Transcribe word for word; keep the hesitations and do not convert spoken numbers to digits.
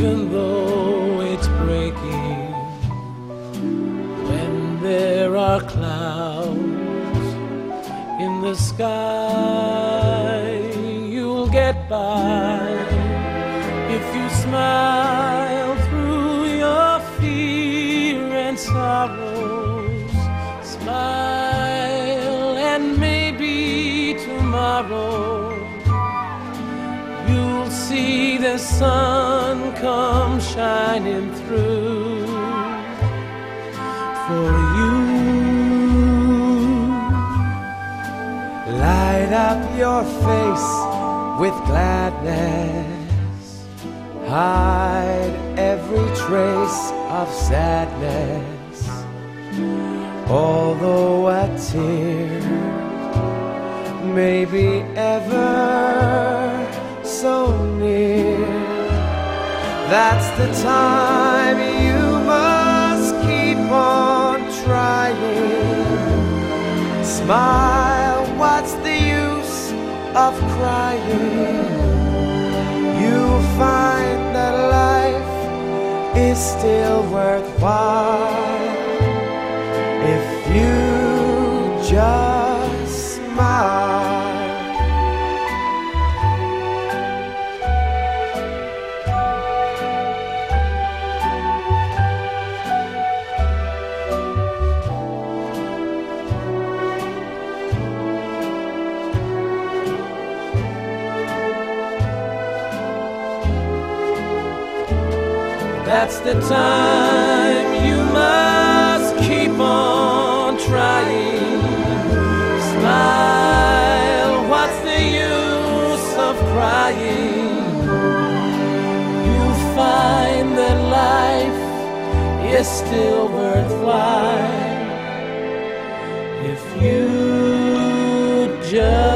even though it's breaking, when there are clouds in the sky, you'll get by if you smile through your fear and sorrows. Smile, and maybe tomorrow you'll see the sun come shining through for you. Light up your face with gladness, hide every trace of sadness. Although a tear may be ever so near, that's the time you must keep on trying. Smile, what's the use of crying? You'll find that life is still worthwhile if you just smile. That's the time you must keep on trying. Smile, what's the use of crying? You'll find that life is still worthwhile if you just